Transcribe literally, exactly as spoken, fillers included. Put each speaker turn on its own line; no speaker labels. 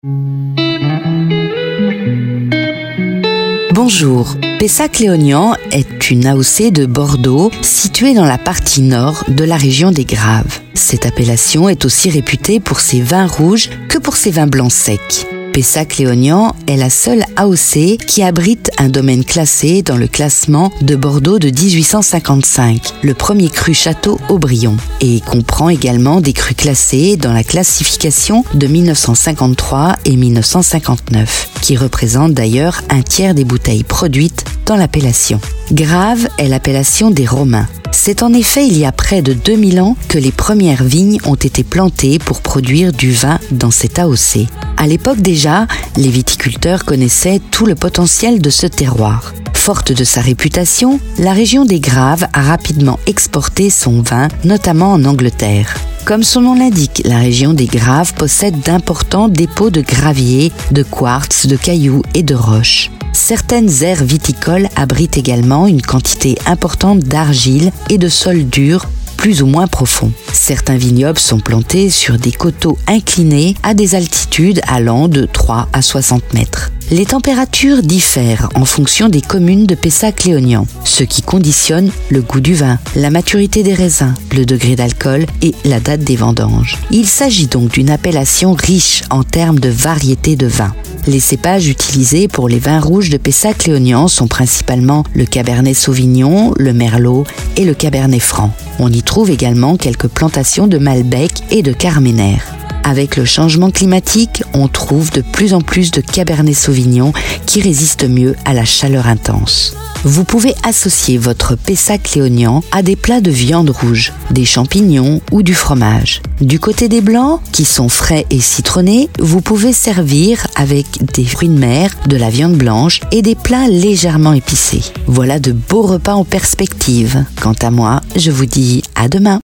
Bonjour, Pessac-Léognan est une A O C de Bordeaux située dans la partie nord de la région des Graves. Cette appellation est aussi réputée pour ses vins rouges que pour ses vins blancs secs. Pessac-Léognan est la seule A O C qui abrite un domaine classé dans le classement de Bordeaux de dix-huit cent cinquante-cinq, le premier cru château Aubryon, et comprend également des crus classés dans la classification de mille neuf cent cinquante-trois et mille neuf cent cinquante-neuf, qui représentent d'ailleurs un tiers des bouteilles produites dans l'appellation. Graves est l'appellation des Romains. C'est en effet il y a près de deux mille ans que les premières vignes ont été plantées pour produire du vin dans cette A O C. À l'époque déjà, les viticulteurs connaissaient tout le potentiel de ce terroir. Forte de sa réputation, la région des Graves a rapidement exporté son vin, notamment en Angleterre. Comme son nom l'indique, la région des Graves possède d'importants dépôts de gravier, de quartz, de cailloux et de roches. Certaines aires viticoles abritent également une quantité importante d'argile et de sols durs, plus ou moins profonds. Certains vignobles sont plantés sur des coteaux inclinés à des altitudes allant de trois à soixante mètres. Les températures diffèrent en fonction des communes de Pessac-Léognan, ce qui conditionne le goût du vin, la maturité des raisins, le degré d'alcool et la date des vendanges. Il s'agit donc d'une appellation riche en termes de variété de vin. Les cépages utilisés pour les vins rouges de Pessac-Léognan sont principalement le Cabernet Sauvignon, le Merlot et le Cabernet Franc. On y trouve également quelques plantations de Malbec et de Carmenère. Avec le changement climatique, on trouve de plus en plus de Cabernet Sauvignon qui résistent mieux à la chaleur intense. Vous pouvez associer votre Pessac-Léognan à des plats de viande rouge, des champignons ou du fromage. Du côté des blancs, qui sont frais et citronnés, vous pouvez servir avec des fruits de mer, de la viande blanche et des plats légèrement épicés. Voilà de beaux repas en perspective. Quant à moi, je vous dis à demain.